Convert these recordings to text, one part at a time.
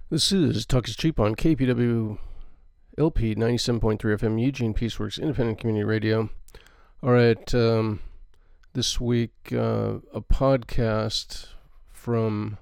This is Talk is Cheap on KPW LP 97.3 FM, Eugene Peaceworks, Independent Community Radio. All right, this week, a podcast from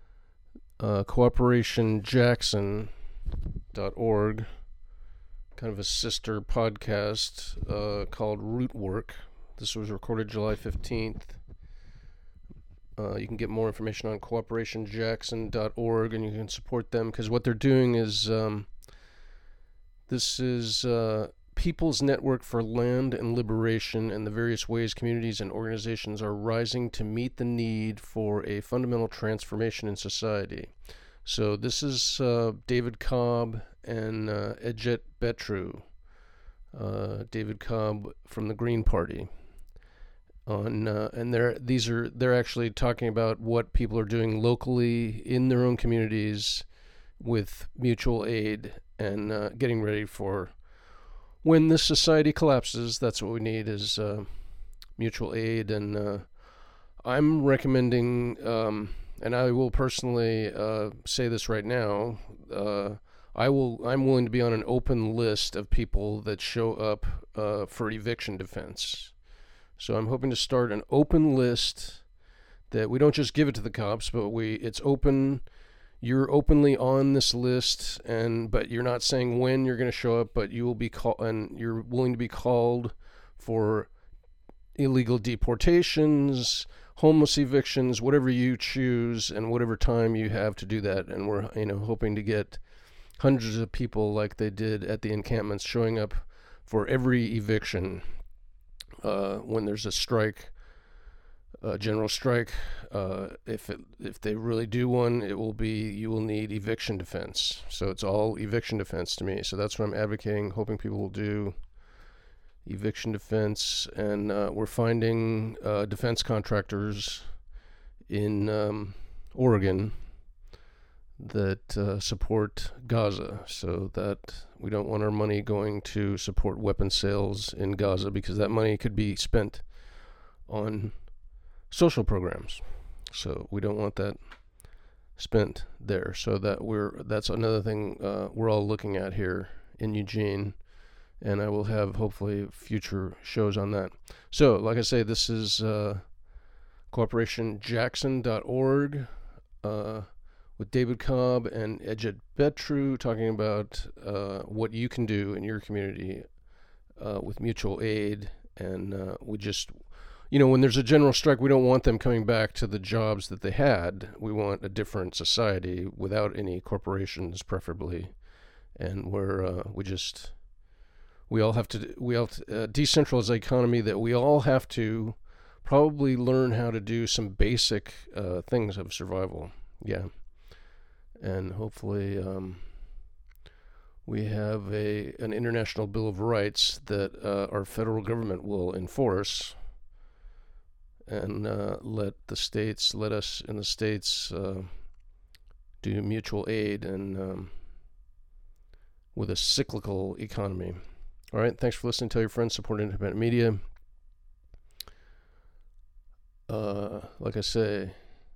CooperationJackson.org, kind of a sister podcast called Rootwork. This was recorded July 15th. You can get more information on CooperationJackson.org, and you can support them because what they're doing is this is People's Network for Land and Liberation, and the various ways communities and organizations are rising to meet the need for a fundamental transformation in society. So this is David Cobb and Edget Betru. David Cobb from the Green Party. And they're actually talking about what people are doing locally in their own communities with mutual aid and getting ready for when this society collapses. That's what we need is mutual aid. And I'm recommending, and I will personally say this right now, I'm willing to be on an open list of people that show up for eviction defense. So I'm hoping to start an open list that we don't just give it to the cops, but it's open. You're openly on this list, but you're not saying when you're going to show up, but you will be called, and you're willing to be called for illegal deportations, homeless evictions, whatever you choose, and whatever time you have to do that. And we're hoping to get hundreds of people like they did at the encampments showing up for every eviction. When there's a strike, general strike, if they really do one, you will need eviction defense. So it's all eviction defense to me. So that's what I'm advocating, hoping people will do eviction defense. And we're finding defense contractors in Oregon that support Gaza, so that we don't want our money going to support weapon sales in Gaza, because that money could be spent on social programs. So we don't want that spent there. So that's another thing we're all looking at here in Eugene, and I will have hopefully future shows on that. So like I say, this is CooperationJackson.org with David Cobb and Edget Betru talking about what you can do in your community with mutual aid. And we just, when there's a general strike, we don't want them coming back to the jobs that they had. We want a different society without any corporations, preferably. And where we all have to decentralize the economy, that we all have to probably learn how to do some basic things of survival. Yeah. And hopefully we have an international Bill of Rights that our federal government will enforce, and let us in the states do mutual aid and with a cyclical economy. All right, thanks for listening. Tell your friends, support independent media. Like I say,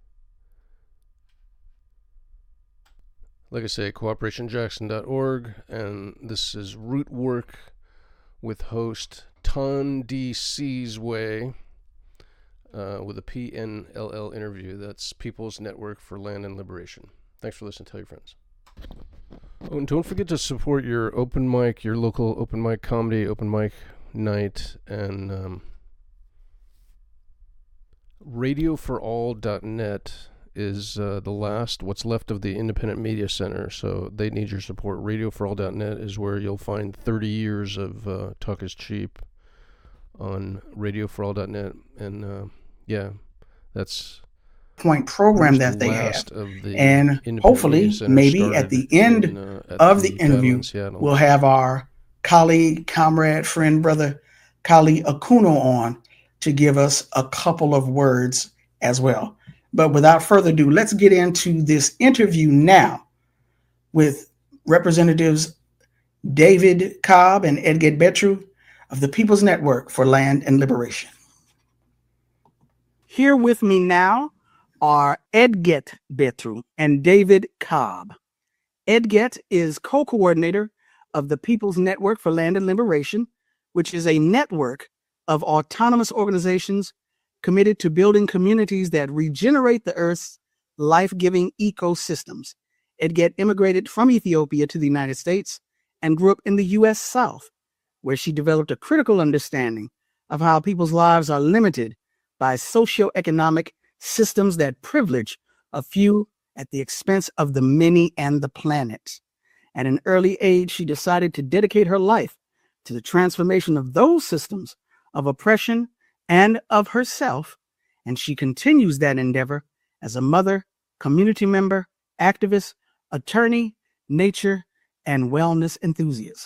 CooperationJackson.org, and this is Rootwork with host Ton D. Seasway with a PNLL interview. That's People's Network for Land and Liberation. Thanks for listening. Tell your friends. Oh, and don't forget to support your open mic, your local open mic comedy, open mic night, and radioforall.net is what's left of the Independent Media Center, so they need your support. Radioforall.net is where you'll find 30 years of Talk is Cheap on radioforall.net, and that's point program that they have. And hopefully, maybe at the end of the interview, we'll have our colleague, comrade, friend, brother, Kali Akuno on to give us a couple of words as well. But without further ado, let's get into this interview now with Representatives David Cobb and Edget Betru of the People's Network for Land and Liberation. Here with me now are Edget Betru and David Cobb. Ed Gett is co-coordinator of the People's Network for Land and Liberation, which is a network of autonomous organizations committed to building communities that regenerate the Earth's life-giving ecosystems. Ed Gett immigrated from Ethiopia to the United States and grew up in the U.S. South, where she developed a critical understanding of how people's lives are limited by socioeconomic systems that privilege a few at the expense of the many and the planet. At an early age, she decided to dedicate her life to the transformation of those systems of oppression and of herself, and she continues that endeavor as a mother, community member, activist, attorney, nature, and wellness enthusiast.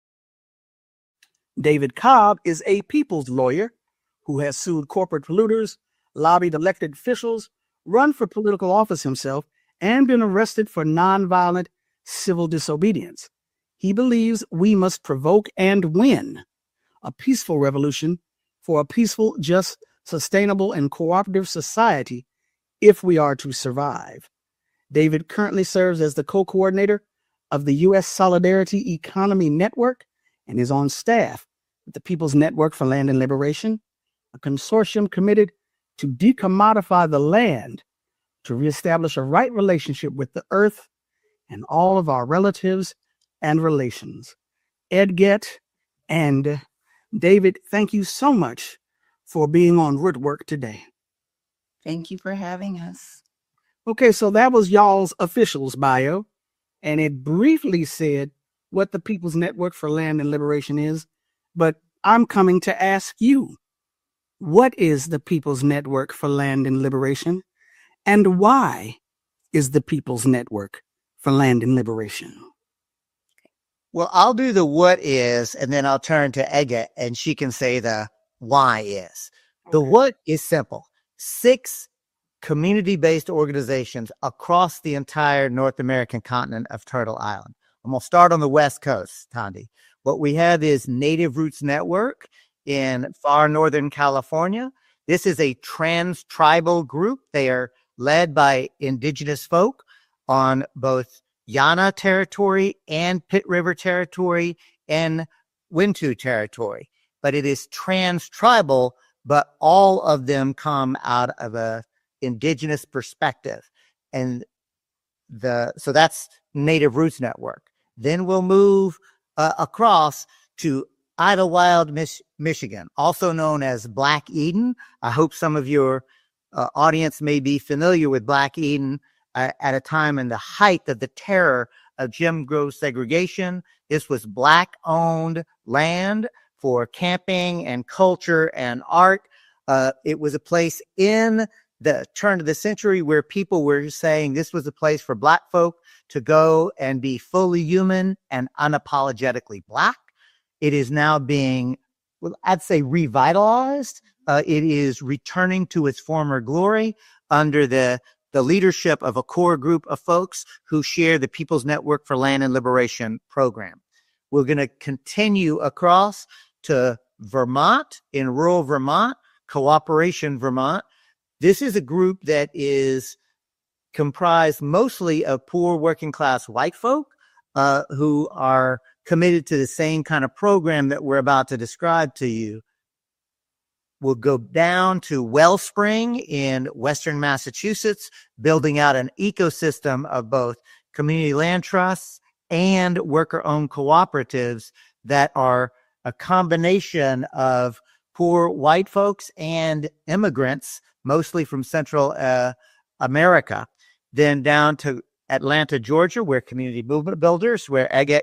David Cobb is a people's lawyer who has sued corporate polluters, lobbied elected officials, run for political office himself, and been arrested for nonviolent civil disobedience. He believes we must provoke and win a peaceful revolution for a peaceful, just, sustainable, and cooperative society if we are to survive. David currently serves as the co-coordinator of the U.S. Solidarity Economy Network and is on staff with the People's Network for Land and Liberation, a consortium committed to decommodify the land to reestablish a right relationship with the earth and all of our relatives and relations. Ed Gett and David, thank you so much for being on Rootwork today. Thank you for having us. Okay, so that was y'all's officials bio, and it briefly said what the People's Network for Land and Liberation is, but I'm coming to ask you, what is the People's Network for Land and Liberation? And why is the People's Network for Land and Liberation? Well, I'll do the what is, and then I'll turn to Ege, and she can say the why is. Okay. The what is simple. 6 community-based organizations across the entire North American continent of Turtle Island. I'm going to start on the West Coast, Thandi. What we have is Native Roots Network in far northern California. This is a trans-tribal group. They are led by indigenous folk on both Yana territory and Pit River territory and Wintu territory. But it is trans-tribal, but all of them come out of a indigenous perspective. And so that's Native Roots Network. Then we'll move across to Idlewild, Michigan, also known as Black Eden. I hope some of your audience may be familiar with Black Eden at a time in the height of the terror of Jim Crow segregation. This was Black-owned land for camping and culture and art. It was a place in the turn of the century where people were saying this was a place for Black folk to go and be fully human and unapologetically Black. It is now being, well, I'd say, revitalized. It is returning to its former glory under the leadership of a core group of folks who share the People's Network for Land and Liberation program. We're going to continue across to Vermont, in rural Vermont, Cooperation Vermont. This is a group that is comprised mostly of poor working class white folk who are committed to the same kind of program that we're about to describe to you. We'll go down to Wellspring in Western Massachusetts, building out an ecosystem of both community land trusts and worker-owned cooperatives that are a combination of poor white folks and immigrants, mostly from Central America. Then down to Atlanta, Georgia, where Community Movement Builders, where Ege,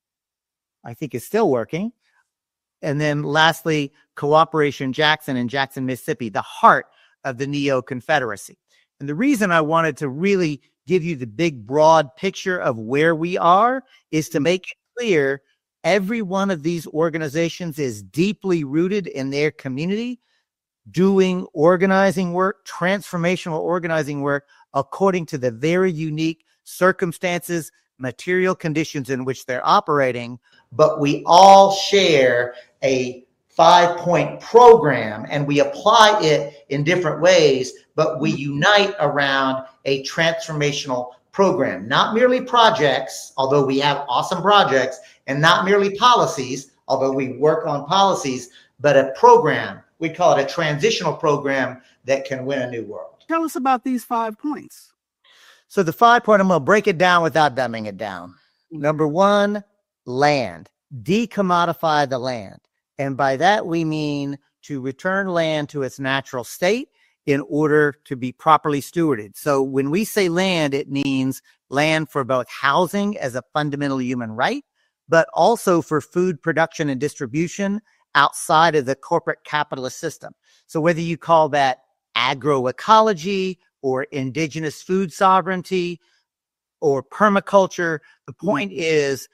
I think, is still working. And then lastly, Cooperation Jackson in Jackson, Mississippi, the heart of the Neo-Confederacy. And the reason I wanted to really give you the big, broad picture of where we are is to make it clear every one of these organizations is deeply rooted in their community, doing organizing work, transformational organizing work, according to the very unique circumstances, material conditions in which they're operating. But we all share a 5-point program and we apply it in different ways, but we unite around a transformational program, not merely projects, although we have awesome projects, and not merely policies, although we work on policies, but a program. We call it a transitional program that can win a new world. Tell us about these 5 points. So the 5 point, I'm going to break it down without dumbing it down. Number 1, land. Decommodify the land. And by that, we mean to return land to its natural state in order to be properly stewarded. So when we say land, it means land for both housing as a fundamental human right, but also for food production and distribution outside of the corporate capitalist system. So whether you call that agroecology or indigenous food sovereignty or permaculture, the point is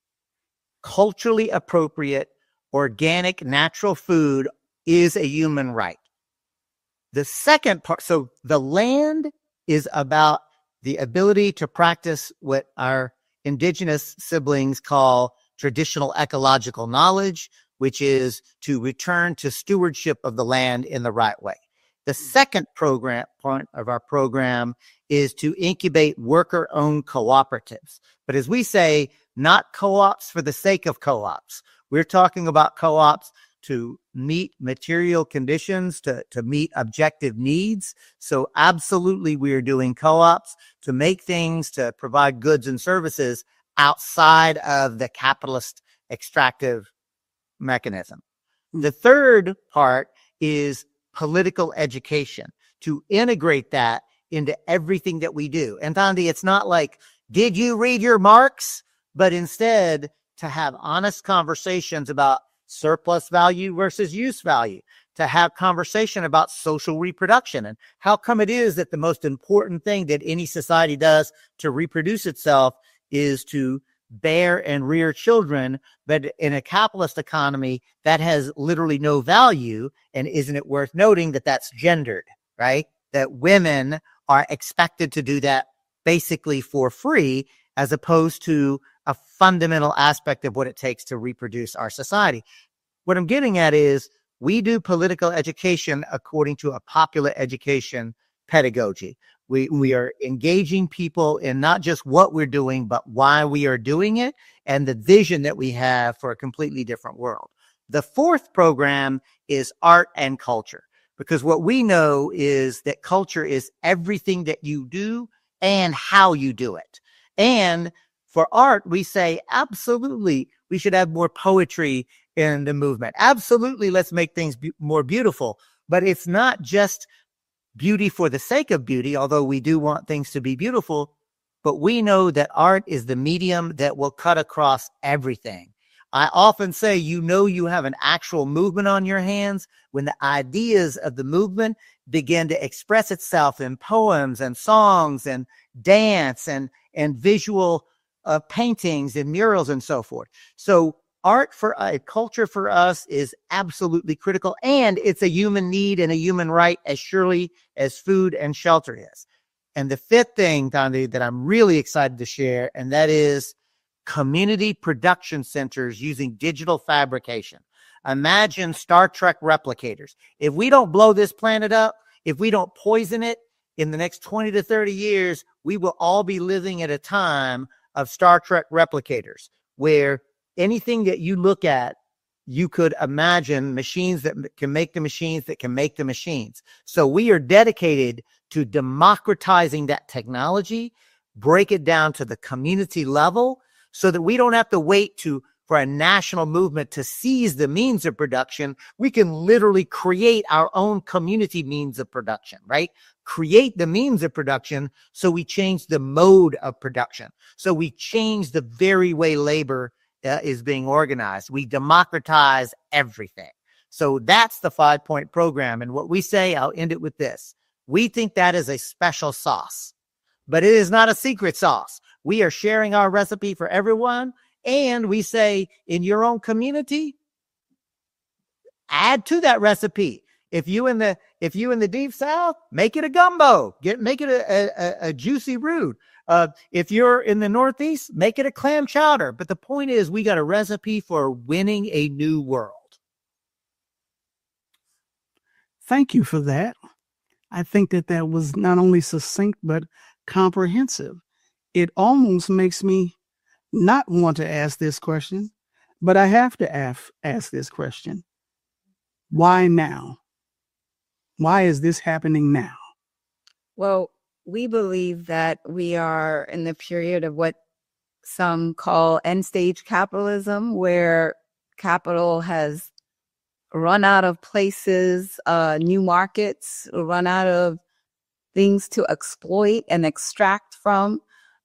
culturally appropriate, organic, natural food is a human right. The second part, so the land is about the ability to practice what our indigenous siblings call traditional ecological knowledge, which is to return to stewardship of the land in the right way. The second point of our program is to incubate worker-owned cooperatives. But as we say, not co-ops for the sake of co-ops. We're talking about co-ops to meet material conditions, to meet objective needs. So absolutely, we are doing co-ops to make things, to provide goods and services outside of the capitalist extractive mechanism. The third part is political education, to integrate that into everything that we do. And Thandi, it's not like, did you read your Marx? But instead, to have honest conversations about surplus value versus use value, to have conversation about social reproduction and how come it is that the most important thing that any society does to reproduce itself is to bear and rear children, but in a capitalist economy that has literally no value. And isn't it worth noting that that's gendered, right? That women are expected to do that basically for free, as opposed to a fundamental aspect of what it takes to reproduce our society. What I'm getting at is we do political education according to a popular education pedagogy. We are engaging people in not just what we're doing, but why we are doing it and the vision that we have for a completely different world. The fourth program is art and culture, because what we know is that culture is everything that you do and how you do it. And for art, we say, absolutely, we should have more poetry in the movement. Absolutely, let's make things more beautiful. But it's not just beauty for the sake of beauty, although we do want things to be beautiful, but we know that art is the medium that will cut across everything. I often say, you have an actual movement on your hands when the ideas of the movement begin to express itself in poems and songs and dance and visual paintings and murals and so forth. So art for culture for us is absolutely critical, and it's a human need and a human right as surely as food and shelter is. And the fifth thing, Thandi, that I'm really excited to share, and that is community production centers using digital fabrication. Imagine Star Trek replicators. If we don't blow this planet up, if we don't poison it, in the next 20 to 30 years, we will all be living at a time of Star Trek replicators, where anything that you look at, you could imagine machines that can make the machines that can make the machines. So we are dedicated to democratizing that technology, break it down to the community level so that we don't have to wait for a national movement to seize the means of production. We can literally create our own community means of production, right? Create the means of production so we change the mode of production. So we change the very way labor is being organized. We democratize everything. So that's the 5-point program. And what we say, I'll end it with this. We think that is a special sauce, but it is not a secret sauce. We are sharing our recipe for everyone. And we say, in your own community, add to that recipe. If you in the deep South, make it a gumbo. Make it a juicy root. If you're in the Northeast, make it a clam chowder. But the point is, we got a recipe for winning a new world. Thank you for that. I think that was not only succinct, but comprehensive. it almost makes me not want to ask this question, but I have to ask this question. Why now? Why is this happening now? Well, we believe that we are in the period of what some call end stage capitalism, where capital has run out of places, new markets, run out of things to exploit and extract from.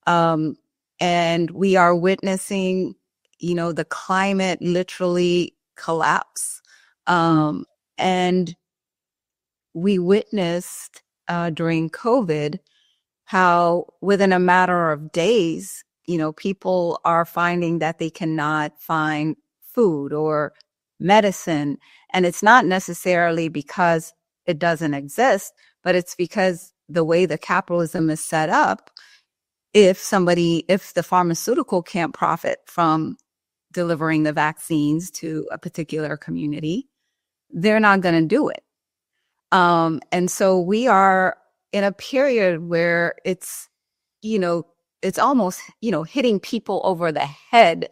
And we are witnessing, the climate literally collapse. And we witnessed during COVID how within a matter of days, people are finding that they cannot find food or medicine. And it's not necessarily because it doesn't exist, but it's because the way the capitalism is set up, if the pharmaceutical can't profit from delivering the vaccines to a particular community, they're not going to do it. And so we are in a period where it's almost, hitting people over the head,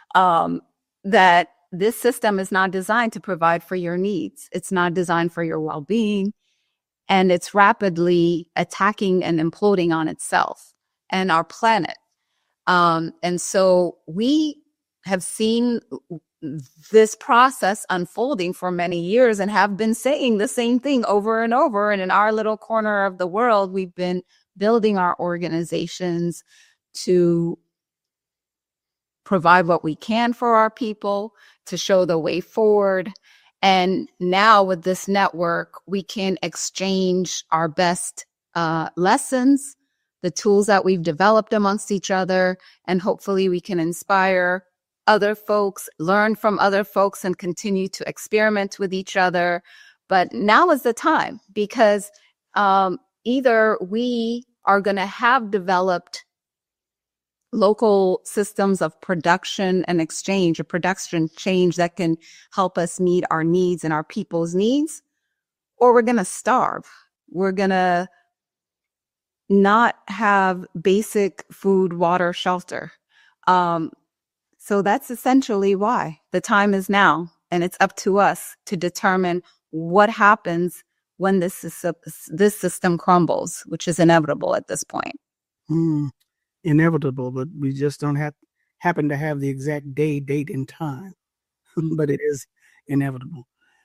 that this system is not designed to provide for your needs. It's not designed for your well-being, and it's rapidly attacking and imploding on itself and our planet. And so we have seen this process unfolding for many years and have been saying the same thing over and over. And in our little corner of the world, we've been building our organizations to provide what we can for our people, to show the way forward. And now with this network, we can exchange our best lessons, the tools that we've developed amongst each other, and hopefully we can inspire other folks, learn from other folks, and continue to experiment with each other. But now is the time, because either we are going to have developed local systems of production and exchange, a production change that can help us meet our needs and our people's needs, or we're going to starve. We're going to not have basic food, water, shelter. So that's essentially why the time is now, and it's up to us to determine what happens when this system crumbles, which is inevitable at this point. Inevitable, but we just don't happen to have the exact date, and time. But it is inevitable.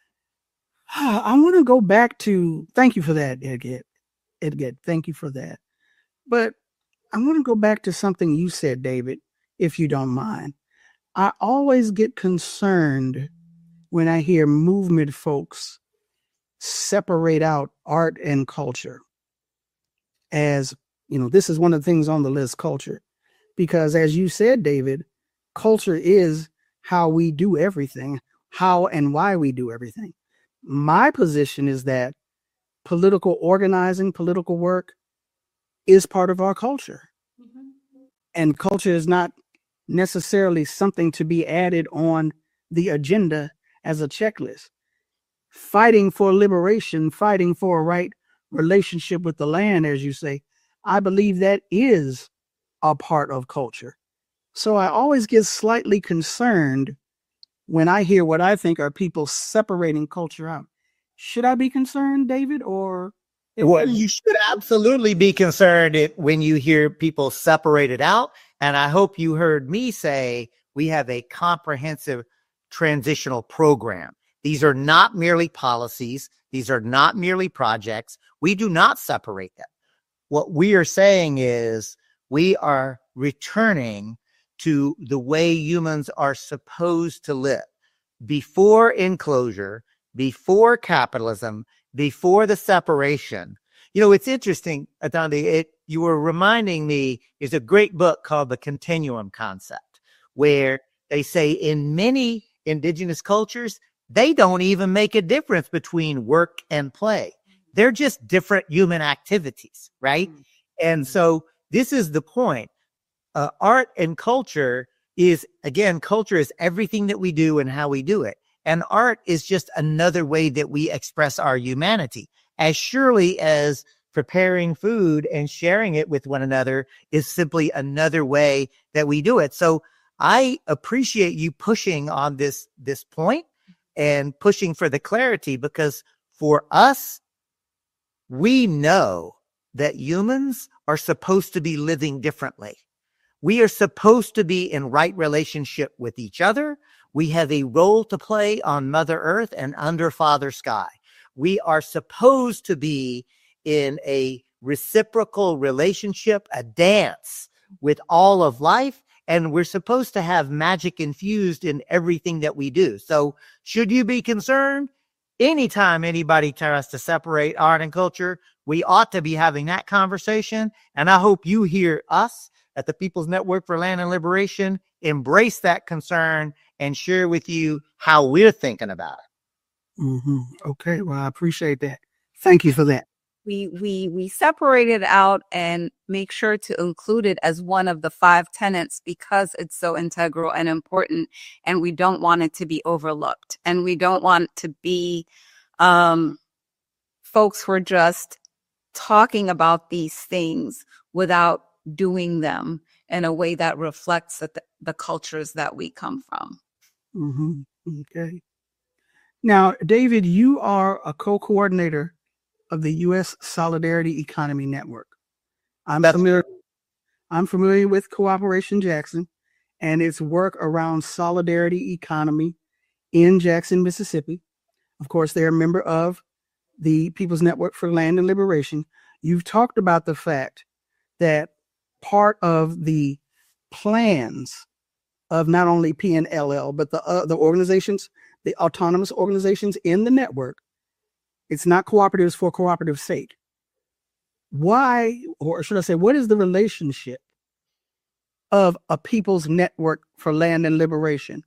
I want to go back to, thank you for that, Edgar. Thank you for that. But I want to go back to something you said, David, if you don't mind. I always get concerned when I hear movement folks separate out art and culture as, this is one of the things on the list, culture. Because as you said, David, culture is how we do everything, how and why we do everything. My position is that political organizing, political work is part of our culture. Mm-hmm. And culture is not necessarily something to be added on the agenda as a checklist. Fighting for liberation, fighting for a right relationship with the land, as you say, I believe that is a part of culture. So I always get slightly concerned when I hear what I think are people separating culture out. Should I be concerned, David, or? Well, you should absolutely be concerned when you hear people separate it out. And I hope you heard me say we have a comprehensive transitional program. These are not merely policies. These are not merely projects. We do not separate them. What we are saying is we are returning to the way humans are supposed to live before enclosure, before capitalism, before the separation. It's interesting, Adande, you were reminding me, there's a great book called The Continuum Concept, where they say in many indigenous cultures, they don't even make a difference between work and play. They're just different human activities, right? Mm-hmm. And so this is the point. Art and culture is, again, culture is everything that we do and how we do it. And art is just another way that we express our humanity. As surely as preparing food and sharing it with one another is simply another way that we do it. So I appreciate you pushing on this point and pushing for the clarity, because for us, we know that humans are supposed to be living differently. We are supposed to be in right relationship with each other. We have a role to play on Mother Earth and under Father Sky. We are supposed to be in a reciprocal relationship, a dance with all of life, and we're supposed to have magic infused in everything that we do. So should you be concerned? Anytime anybody tries to separate art and culture, we ought to be having that conversation. And I hope you hear us at the People's Network for Land and Liberation embrace that concern and share with you how we're thinking about it. Mm-hmm. Okay, well, I appreciate that. Thank you for that. We separate it out and make sure to include it as one of the 5 tenets because it's so integral and important, and we don't want it to be overlooked, and we don't want to be folks who are just talking about these things without doing them in a way that reflects the cultures that we come from. Mm-hmm. Okay. Now, David, you are a co-coordinator of the U.S. Solidarity Economy Network. I'm familiar with Cooperation Jackson and its work around solidarity economy in Jackson, Mississippi. Of course, they're a member of the People's Network for Land and Liberation. You've talked about the fact that part of the plans of not only PNLL, but the organizations, the autonomous organizations in the network, it's not cooperatives for cooperative sake. Why, or should I say, what is the relationship of a People's Network for Land and Liberation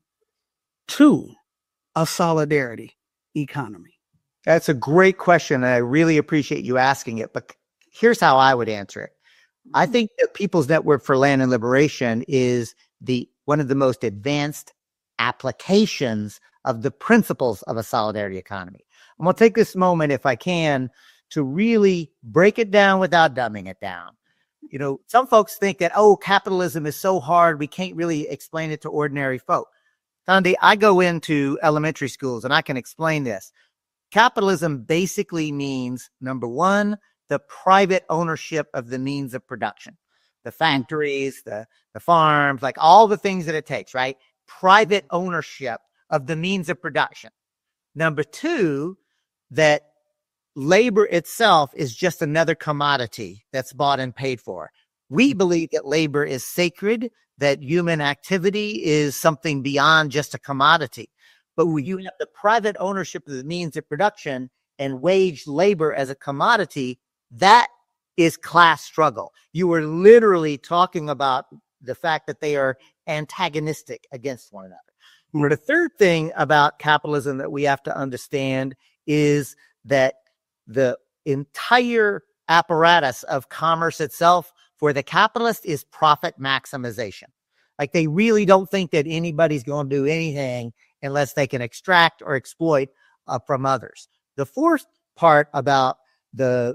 to a solidarity economy? That's a great question, and I really appreciate you asking it, but here's how I would answer it. I think the People's Network for Land and Liberation is one of the most advanced applications of the principles of a solidarity economy. I'm going to take this moment, if I can, to really break it down without dumbing it down. You know, some folks think that, capitalism is so hard, we can't really explain it to ordinary folk. Thandi, I go into elementary schools and I can explain this. Capitalism basically means, number one, the private ownership of the means of production, the factories, the farms, like all the things that it takes, right? Private ownership of the means of production. Number two, that labor itself is just another commodity that's bought and paid for. We believe that labor is sacred, that human activity is something beyond just a commodity. But when you have the private ownership of the means of production and wage labor as a commodity, that is class struggle. You are literally talking about the fact that they are antagonistic against one another. The third thing about capitalism that we have to understand is that the entire apparatus of commerce itself for the capitalist is profit maximization. Like, they really don't think that anybody's going to do anything unless they can extract or exploit from others. The fourth part about the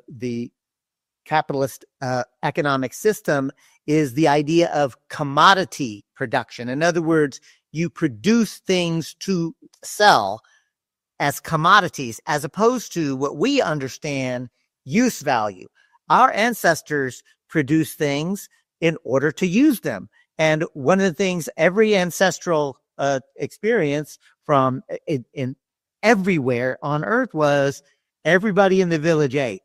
capitalist economic system is the idea of commodity production. In other words, you produce things to sell as commodities, as opposed to what we understand use value. Our ancestors produced things in order to use them. And one of the things every ancestral experience from in everywhere on earth was everybody in the village ate.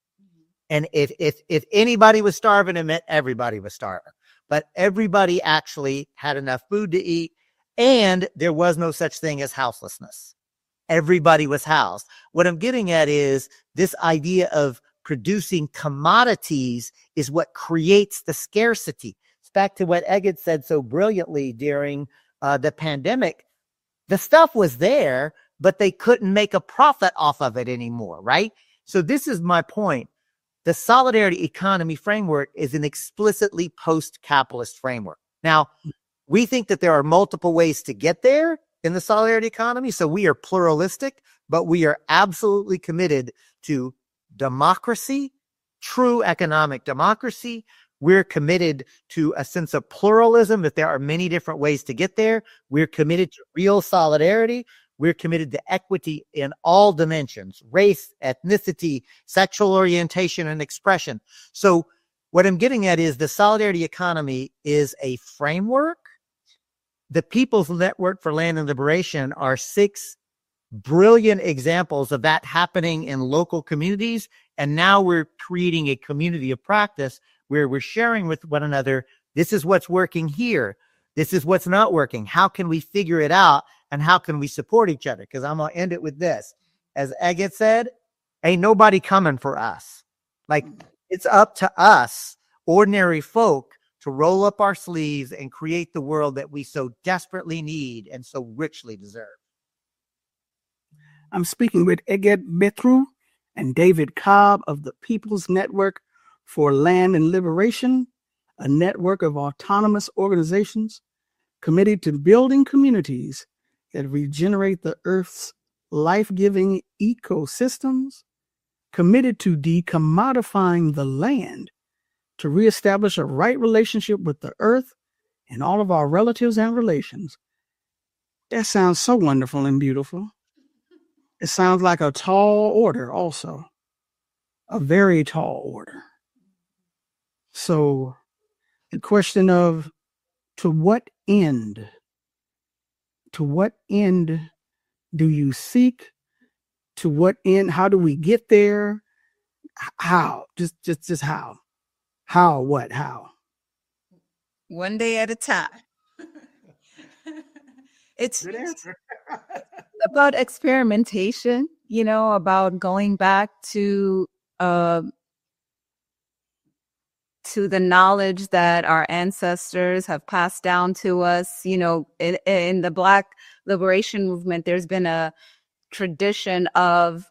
And if anybody was starving, it meant everybody was starving. But everybody actually had enough food to eat, and there was no such thing as houselessness. Everybody was housed. What I'm getting at is this idea of producing commodities is what creates the scarcity. It's back to what Eged said so brilliantly during the pandemic. The stuff was there, but they couldn't make a profit off of it anymore, right? So this is my point. The solidarity economy framework is an explicitly post-capitalist framework. Now, we think that there are multiple ways to get there in the solidarity economy, so we are pluralistic, but we are absolutely committed to democracy, true economic democracy. We're committed to a sense of pluralism, that there are many different ways to get there. We're committed to real solidarity. We're committed to equity in all dimensions: race, ethnicity, sexual orientation, and expression. So what I'm getting at is the solidarity economy is a framework. The People's Network for Land and Liberation are 6 brilliant examples of that happening in local communities. And now we're creating a community of practice where we're sharing with one another. This is what's working here. This is what's not working. How can we figure it out? And how can we support each other? Because I'm going to end it with this. As Agate said, ain't nobody coming for us. Like, it's up to us, ordinary folk, to roll up our sleeves and create the world that we so desperately need and so richly deserve. I'm speaking with Agate Betru and David Cobb of the People's Network for Land and Liberation, a network of autonomous organizations committed to building communities that regenerate the Earth's life-giving ecosystems, committed to decommodifying the land to reestablish a right relationship with the Earth and all of our relatives and relations. That sounds so wonderful and beautiful. It sounds like a tall order also, a very tall order. So the question of to what end do you seek? To what end? How do we get there? How? Just how? How? What? How? One day at a time. It's about experimentation, about going back to the knowledge that our ancestors have passed down to us. In the Black liberation movement, there's been a tradition of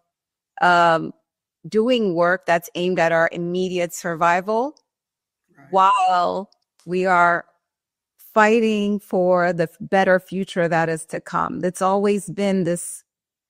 doing work that's aimed at our immediate survival, right, while we are fighting for the better future that is to come. It's always been this,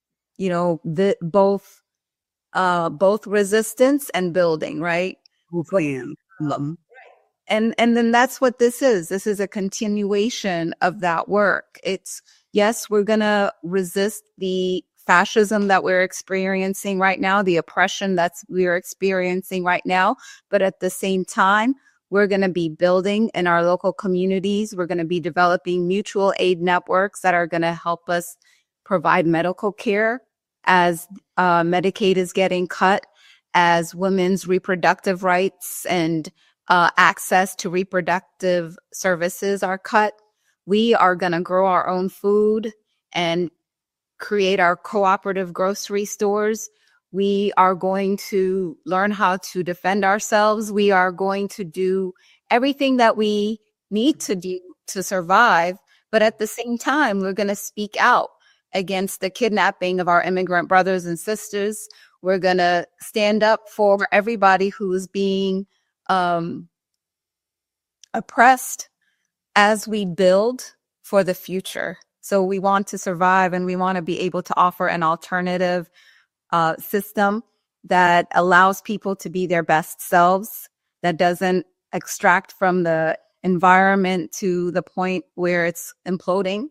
both resistance and building, right? Mm-hmm. And then that's what this is. This is a continuation of that work. It's, yes, we're going to resist the fascism that we're experiencing right now, the oppression we're experiencing right now. But at the same time, we're going to be building in our local communities. We're going to be developing mutual aid networks that are going to help us provide medical care as Medicaid is getting cut, as women's reproductive rights and access to reproductive services are cut. We are going to grow our own food and create our cooperative grocery stores. We are going to learn how to defend ourselves. We are going to do everything that we need to do to survive. But at the same time, we're going to speak out against the kidnapping of our immigrant brothers and sisters. We're going to stand up for everybody who is being oppressed as we build for the future. So we want to survive, and we want to be able to offer an alternative system that allows people to be their best selves, that doesn't extract from the environment to the point where it's imploding.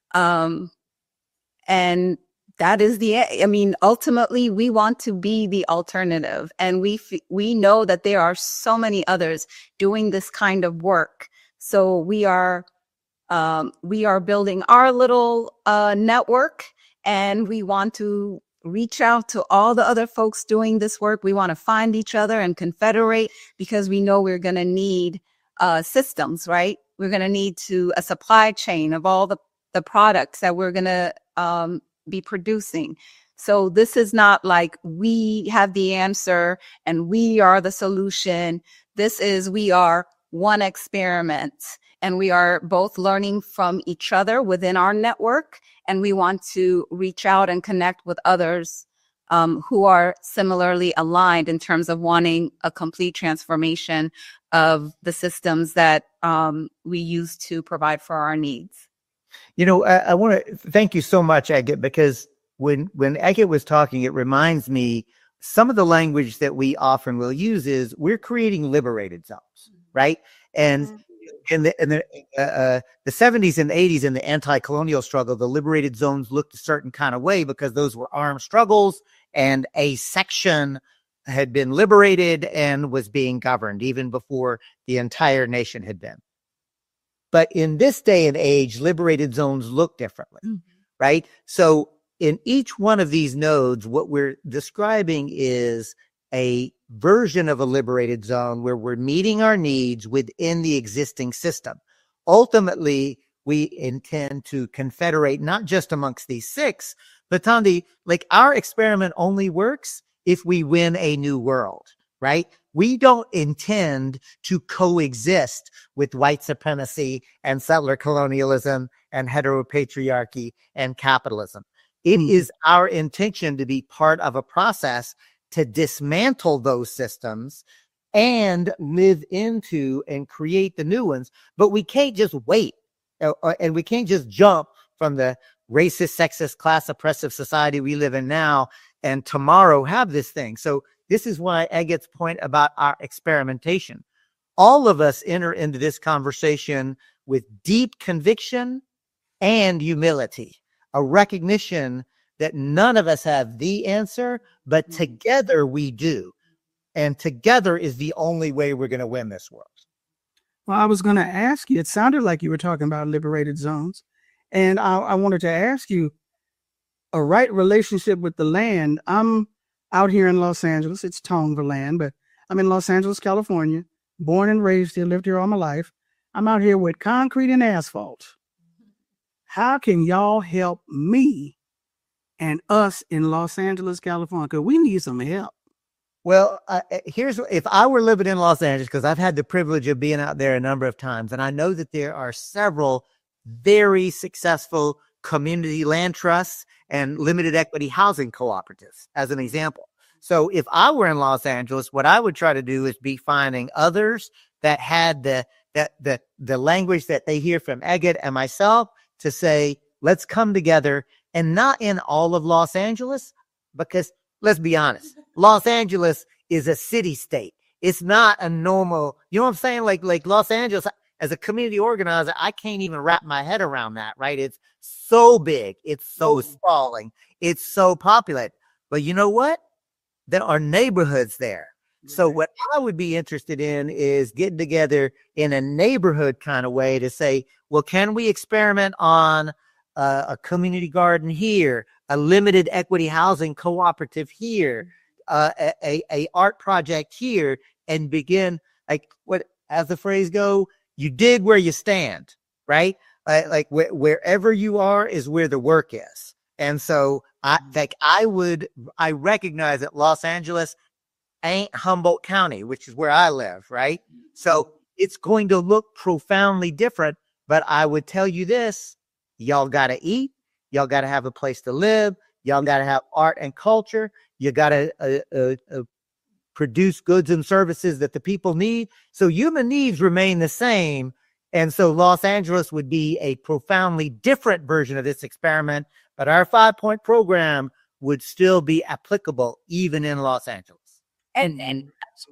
And that is ultimately we want to be the alternative. And we know that there are so many others doing this kind of work. So we are building our little network, and we want to reach out to all the other folks doing this work. We want to find each other and confederate, because we know we're going to need systems, right? We're going to need a supply chain of all the products that we're going to be producing. So this is not like we have the answer and we are the solution. We are one experiment, and we are both learning from each other within our network. And we want to reach out and connect with others who are similarly aligned in terms of wanting a complete transformation of the systems that we use to provide for our needs. I want to thank you so much, Agate, because when Agate was talking, it reminds me some of the language that we often will use is we're creating liberated zones, right? And in the 70s and 80s in the anti-colonial struggle, the liberated zones looked a certain kind of way because those were armed struggles and a section had been liberated and was being governed even before the entire nation had been. But in this day and age, liberated zones look differently, right? So in each one of these nodes, what we're describing is a version of a liberated zone where we're meeting our needs within the existing system. Ultimately, we intend to confederate not just amongst these 6, but Thandi, like our experiment only works if we win a new world, right? We don't intend to coexist with white supremacy and settler colonialism and heteropatriarchy and capitalism. It is our intention to be part of a process to dismantle those systems and live into and create the new ones. But we can't just wait, and we can't just jump from the racist, sexist, class oppressive society we live in now and tomorrow have this thing. So this is why Eget's point about our experimentation. All of us enter into this conversation with deep conviction and humility, a recognition that none of us have the answer, but together we do. And together is the only way we're going to win this world. Well, I was going to ask you, it sounded like you were talking about liberated zones. And I wanted to ask you, a right relationship with the land. I'm out here in Los Angeles. It's Tongva land, but I'm in Los Angeles, California, born and raised here, lived here all my life. I'm out here with concrete and asphalt. How can y'all help me and us in Los Angeles, California? Because we need some help. Well, here's, if I were living in Los Angeles, because I've had the privilege of being out there a number of times, and I know that there are several very successful community land trusts and limited equity housing cooperatives, as an example. So if I were in Los Angeles, what I would try to do is be finding others that had the language that they hear from Eget and myself to say, let's come together, and not in all of Los Angeles, because let's be honest, Los Angeles is a city state. It's not a normal, you know what I'm saying? Like Los Angeles, as a community organizer, I can't even wrap my head around that, right? It's so big. It's so sprawling. It's so populated. But you know what? There are neighborhoods there. So what I would be interested in is getting together in a neighborhood kind of way to say, well, can we experiment on a community garden here, a limited equity housing cooperative here, a art project here, and begin, like, what, as the phrase go, you dig where you stand, right? Wherever you are is where the work is. And so I recognize that Los Angeles ain't Humboldt County, which is where I live, right? So it's going to look profoundly different, but I would tell you this, y'all got to eat, y'all got to have a place to live, y'all got to have art and culture, you got to produce goods and services that the people need. So human needs remain the same. And so Los Angeles would be a profoundly different version of this experiment, but our 5-point program would still be applicable even in Los Angeles. And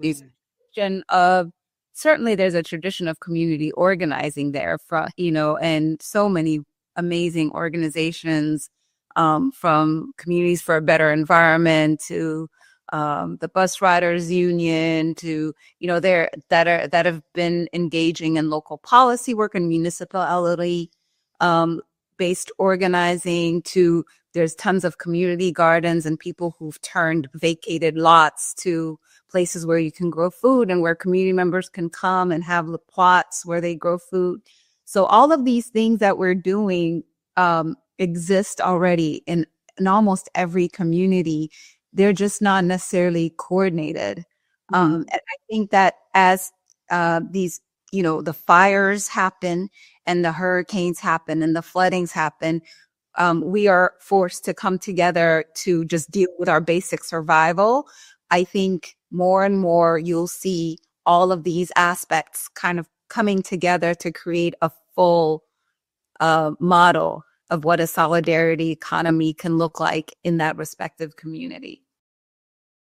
certainly there's a tradition of community organizing there, and so many amazing organizations, from Communities for a Better Environment to the Bus Riders Union to, that have been engaging in local policy work and municipality based organizing, to there's tons of community gardens and people who've turned vacated lots to places where you can grow food and where community members can come and have the plots where they grow food. So all of these things that we're doing exist already in almost every community. They're just not necessarily coordinated. And I think that as these, the fires happen and the hurricanes happen and the floodings happen, we are forced to come together to just deal with our basic survival. I think more and more you'll see all of these aspects kind of coming together to create a full model of what a solidarity economy can look like in that respective community.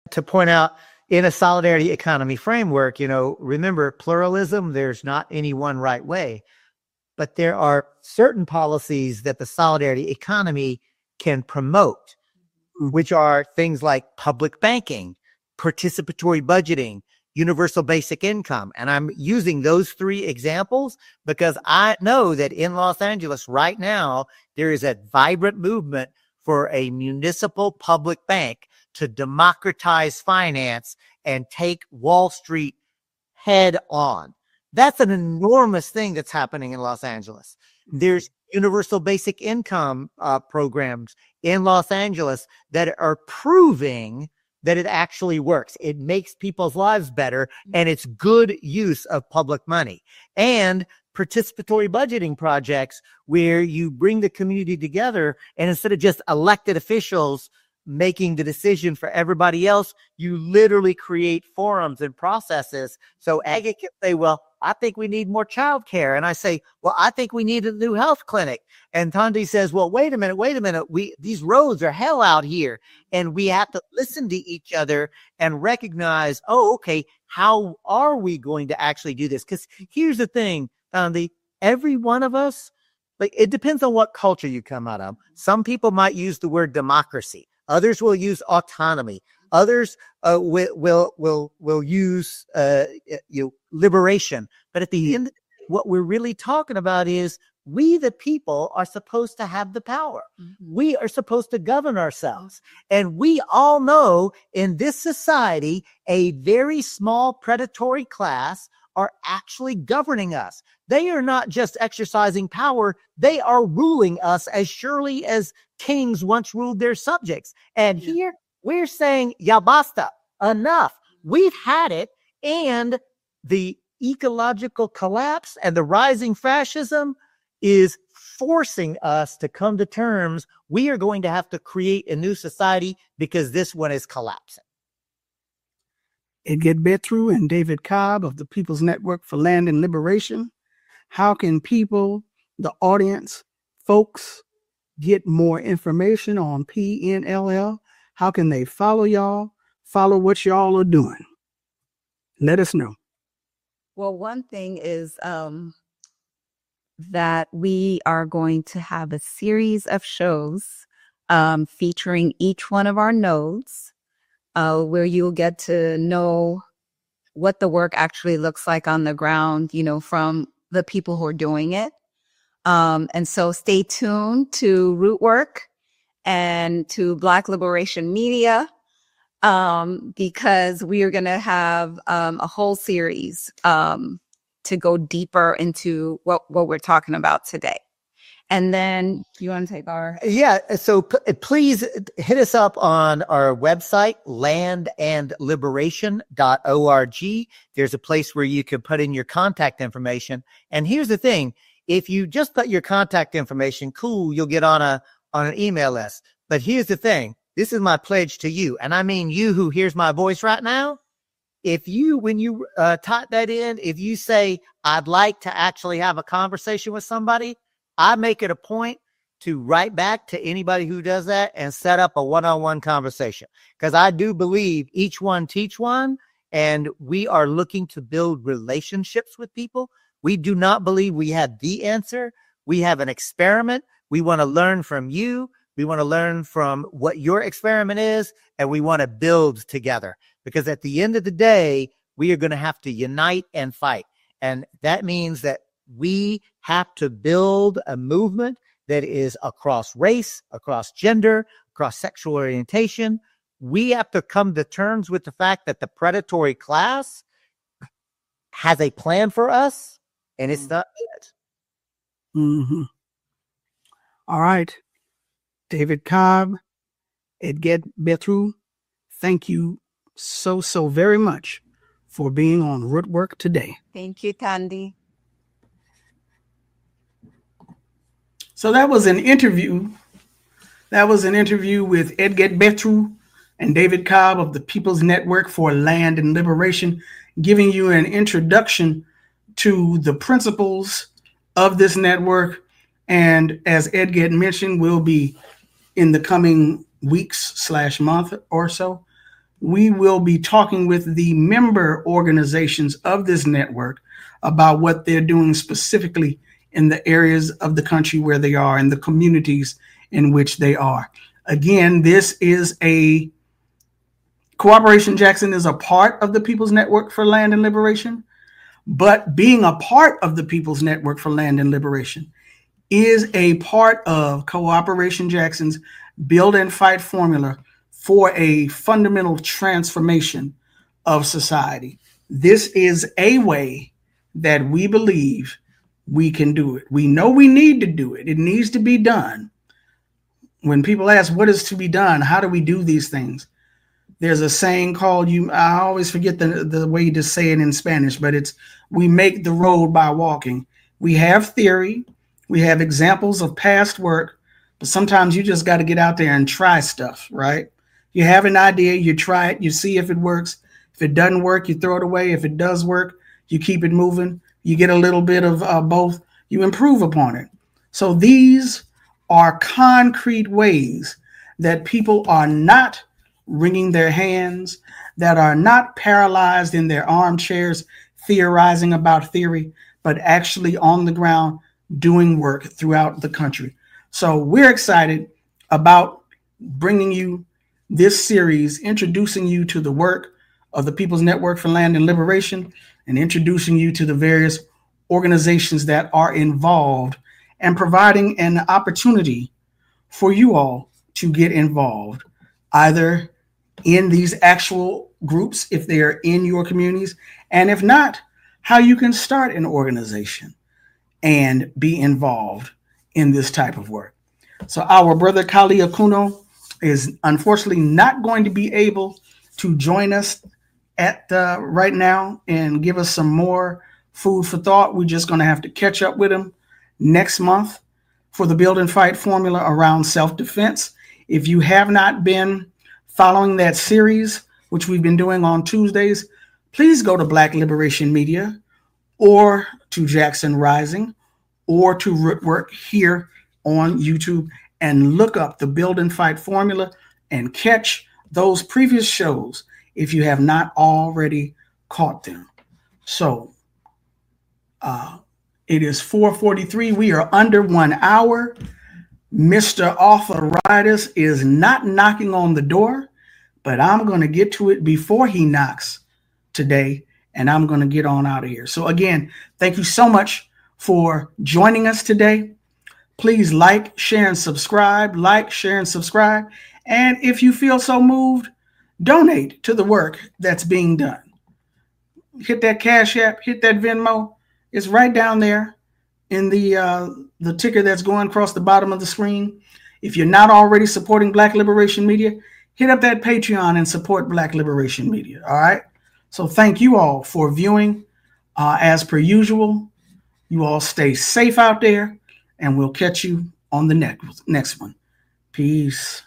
to point out, in a solidarity economy framework, remember pluralism, there's not any one right way, but there are certain policies that the solidarity economy can promote, which are things like public banking, participatory budgeting, universal basic income. And I'm using those 3 examples because I know that in Los Angeles right now, there is a vibrant movement for a municipal public bank to democratize finance and take Wall Street head on. That's an enormous thing that's happening in Los Angeles. There's universal basic income programs in Los Angeles that are proving that it actually works. It makes people's lives better, and it's good use of public money. And participatory budgeting projects where you bring the community together, and instead of just elected officials making the decision for everybody else, you literally create forums and processes. So Aggie can say, well, I think we need more childcare. And I say, well, I think we need a new health clinic. And Thandi says, well, wait a minute. These roads are hell out here. And we have to listen to each other and recognize, oh, okay, how are we going to actually do this? Because here's the thing, Thandi, every one of us, it depends on what culture you come out of. Some people might use the word democracy. Others will use autonomy. Others will use liberation. But at the end, what we're really talking about is we, the people, are supposed to have the power. We are supposed to govern ourselves. And we all know in this society, a very small predatory class are actually governing us. They are not just exercising power. They are ruling us as surely as kings once ruled their subjects. And here we're saying, ya basta, enough. We've had it. And the ecological collapse and the rising fascism is forcing us to come to terms. We are going to have to create a new society because this one is collapsing. Edgar Betru and David Cobb of the People's Network for Land and Liberation. How can people, the audience, folks, get more information on PNLL? How can they follow y'all, follow what y'all are doing? Let us know. Well, one thing is that we are going to have a series of shows featuring each one of our nodes, where you'll get to know what the work actually looks like on the ground, from the people who are doing it. And so stay tuned to Rootwork and to Black Liberation Media, because we are going to have a whole series to go deeper into what we're talking about today. And then you want to take our... Yeah. So please hit us up on our website, landandliberation.org. There's a place where you can put in your contact information. And here's the thing. If you just put your contact information, cool, you'll get on an email list. But here's the thing. This is my pledge to you. And I mean you who hears my voice right now. If you, when you type that in, if you say, I'd like to actually have a conversation with somebody, I make it a point to write back to anybody who does that and set up a one-on-one conversation. Because I do believe each one teach one, and we are looking to build relationships with people. We do not believe we have the answer. We have an experiment. We want to learn from you. We want to learn from what your experiment is, and we want to build together. Because at the end of the day, we are going to have to unite and fight. And that means that we have to build a movement that is across race, across gender, across sexual orientation. We have to come to terms with the fact that the predatory class has a plan for us, and it's not it. Mm-hmm. All right. David Cobb, Edgar Betru, thank you so very much for being on Rootwork today. Thank you, Thandi. So that was an interview. With Edgar Betru and David Cobb of the People's Network for Land and Liberation, giving you an introduction to the principles of this network. And as Edgar mentioned, we'll be in the coming weeks / month or so we will be talking with the member organizations of this network about what they're doing specifically in the areas of the country where they are and the communities in which they are. Again, this is a Cooperation Jackson is a part of the People's Network for Land and Liberation, but being a part of the People's Network for Land and Liberation is a part of Cooperation Jackson's Build and Fight formula for a fundamental transformation of society. This is a way that we believe we can do it. We know we need to do it. It needs to be done. When people ask what is to be done, how do we do these things? There's a saying called, I always forget the way to say it in Spanish, but it's, we make the road by walking. We have theory, we have examples of past work, but sometimes you just got to get out there and try stuff, right? You have an idea, you try it, you see if it works. If it doesn't work, you throw it away. If it does work, you keep it moving. You get a little bit of both, you improve upon it. So these are concrete ways that people are not wringing their hands, that are not paralyzed in their armchairs theorizing about theory, but actually on the ground doing work throughout the country. So we're excited about bringing you this series, introducing you to the work of the People's Network for Land and Liberation, and introducing you to the various organizations that are involved, and providing an opportunity for you all to get involved, either in these actual groups, if they are in your communities, and if not, how you can start an organization and be involved in this type of work. So our brother Kali Akuno is unfortunately not going to be able to join us at right now and give us some more food for thought. We're just going to have to catch up with him next month for the Build and Fight formula around self-defense. If you have not been following that series, which we've been doing on Tuesdays, please go to Black Liberation Media or to Jackson Rising or to Rootwork here on YouTube and look up the Build and Fight formula and catch those previous shows if you have not already caught them. So it is 4:43. We are under 1 hour. Mr. Arthritis is not knocking on the door, but I'm going to get to it before he knocks today, and I'm going to get on out of here. So again, thank you so much for joining us today. Please like, share, and subscribe. Like, share, and subscribe. And if you feel so moved, donate to the work that's being done. Hit that Cash App, hit that Venmo. It's right down there in the ticker that's going across the bottom of the screen. If you're not already supporting Black Liberation Media, hit up that Patreon and support Black Liberation Media. All right. So thank you all for viewing. As per usual, you all stay safe out there, and we'll catch you on the next one. Peace.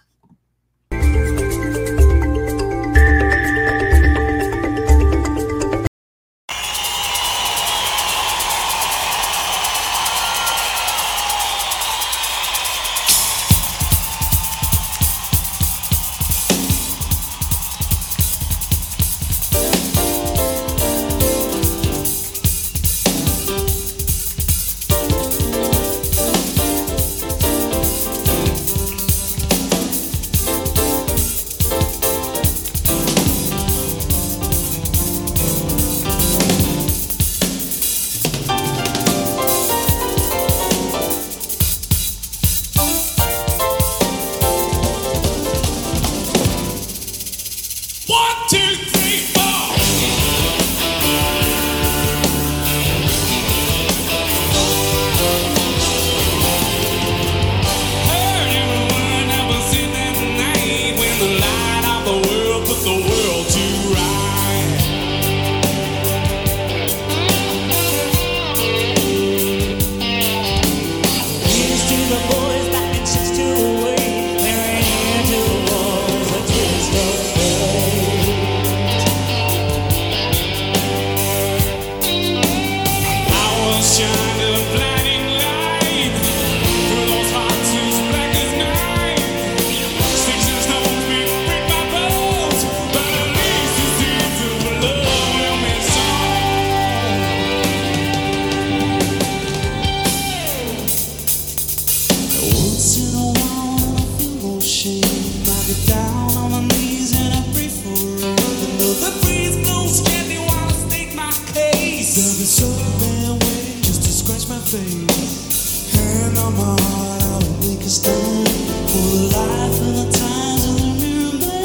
face. Hand on my heart, I will make a stand for the life and the times I remember.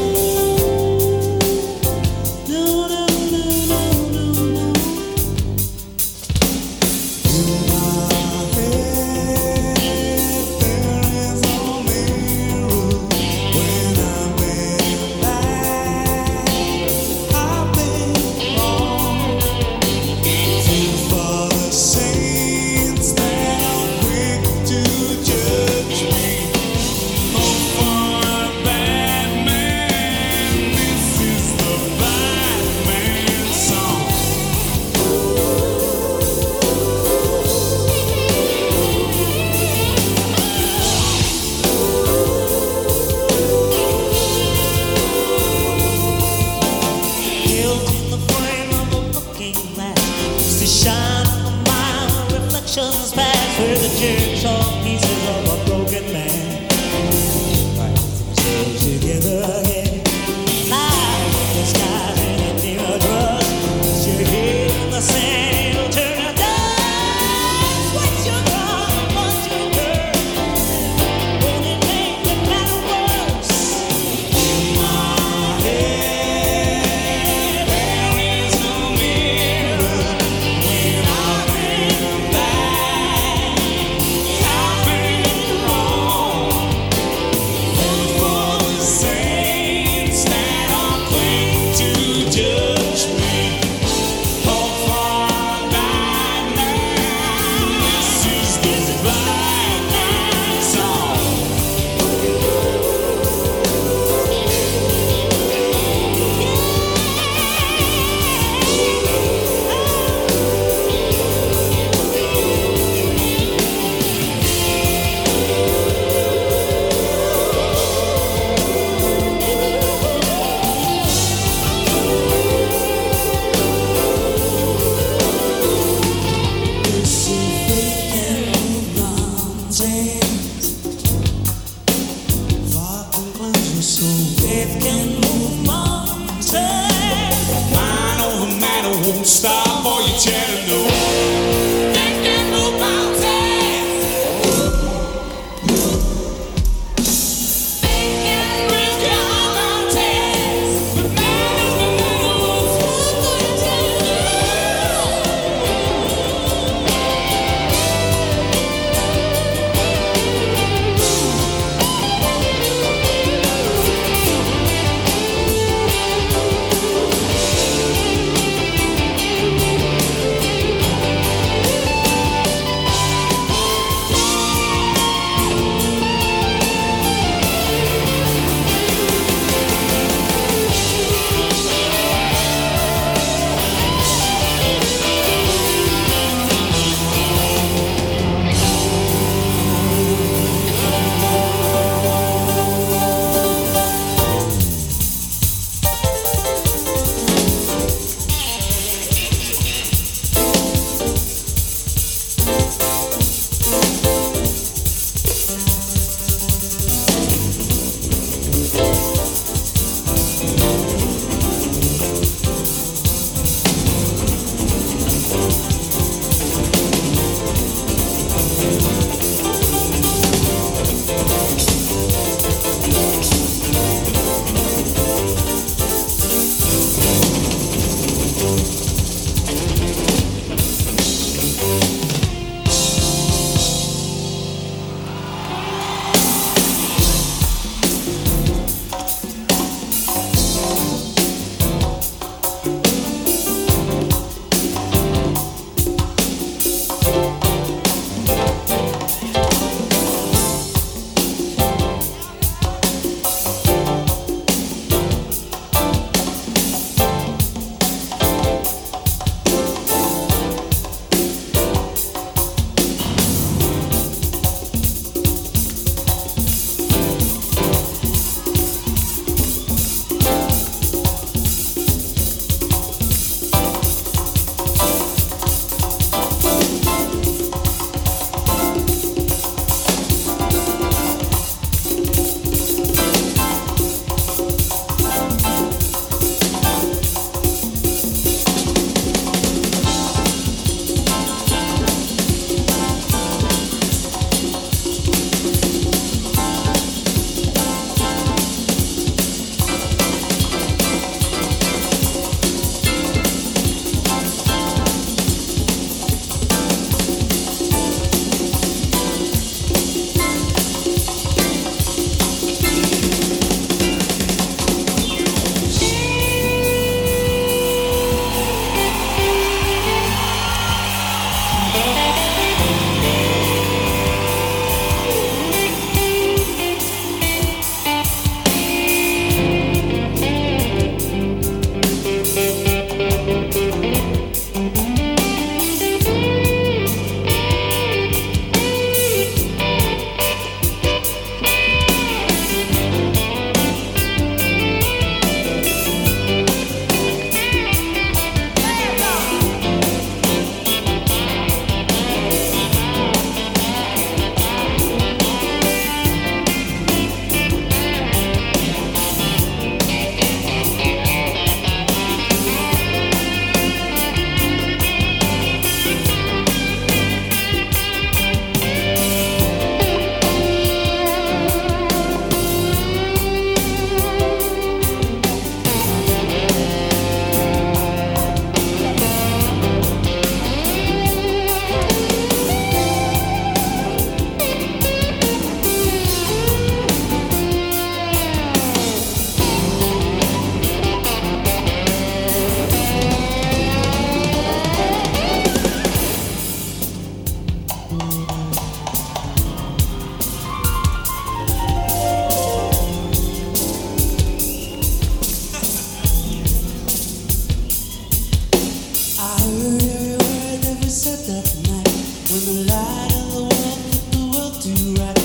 No, no, no, no, no, no. In my head, there is a mirror. When I've been bad, I've been wrong. For the saints that are quick to judge me, oh, for a bad man, this is the bad man's song. Held in the frame of a looking glass, used to shine on the mind, reflections pass where the jigsaw pieces of a broken man stay together again. Life in the sky and a near drug. Put your head in the sand, it'll turn to dust. What's your crime? What's your curse? Won't it make the matter worse? In my head, there is no mirror. When I've been bad, I've been wrong. For the saints that are quick to judge me, oh, for a bad man, this is the bad man's song. Faith can move mountains. Mine over matter won't stop for you, Chattanooga. Faith can move mountains. Faith can move mountains. But matter won't stop for you, Chattanooga. to write